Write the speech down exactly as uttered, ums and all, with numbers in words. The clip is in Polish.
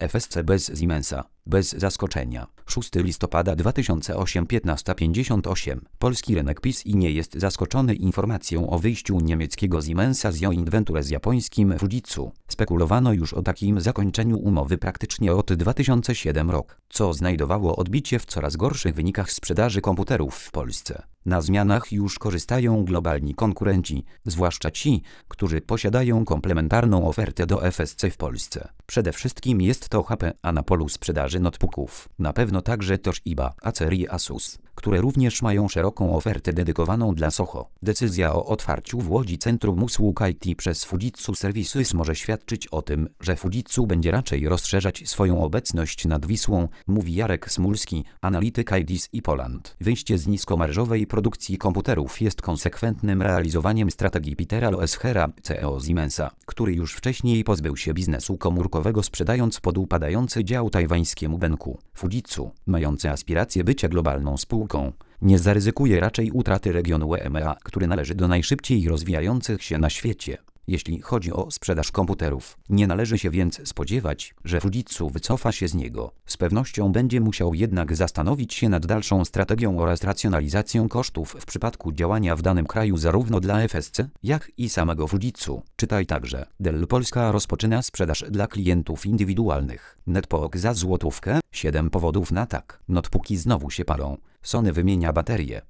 F S C bez Siemensa, bez zaskoczenia. szóstego listopada dwa tysiące ósmego, piętnasta pięćdziesiąt osiem. Polski rynek P I S I nie jest zaskoczony informacją o wyjściu niemieckiego Siemensa z joint venture z japońskim Fujitsu. Spekulowano już o takim zakończeniu umowy praktycznie od dwa tysiące siódmego rok, co znajdowało odbicie w coraz gorszych wynikach sprzedaży komputerów w Polsce. Na zmianach już korzystają globalni konkurenci, zwłaszcza ci, którzy posiadają komplementarną ofertę do F S C w Polsce. Przede wszystkim jest to H P, a na polu sprzedaży notebooków na pewno także Toshiba, Acer i Asus, które również mają szeroką ofertę dedykowaną dla SOHO. Decyzja o otwarciu w Łodzi Centrum Usług I T przez Fujitsu Services może świadczyć o tym, że Fujitsu będzie raczej rozszerzać swoją obecność nad Wisłą, mówi Jarek Smulski, analityk I D S i Poland. Wyjście z niskomarżowej produkcji komputerów jest konsekwentnym realizowaniem strategii Petera Loeschera, C E O Siemensa, który już wcześniej pozbył się biznesu komórkowego, sprzedając podupadający dział tajwańskiemu Benku. Fujitsu, mający aspiracje bycia globalną spółką, nie zaryzykuje raczej utraty regionu E M E A, który należy do najszybciej rozwijających się na świecie, jeśli chodzi o sprzedaż komputerów. Nie należy się więc spodziewać, że Fujitsu wycofa się z niego. Z pewnością będzie musiał jednak zastanowić się nad dalszą strategią oraz racjonalizacją kosztów w przypadku działania w danym kraju zarówno dla F S C, jak i samego Fujitsu. Czytaj także: Dell Polska rozpoczyna sprzedaż dla klientów indywidualnych. Netbook za złotówkę? siedem powodów na tak. Notebooki znowu się palą. Sony wymienia baterie.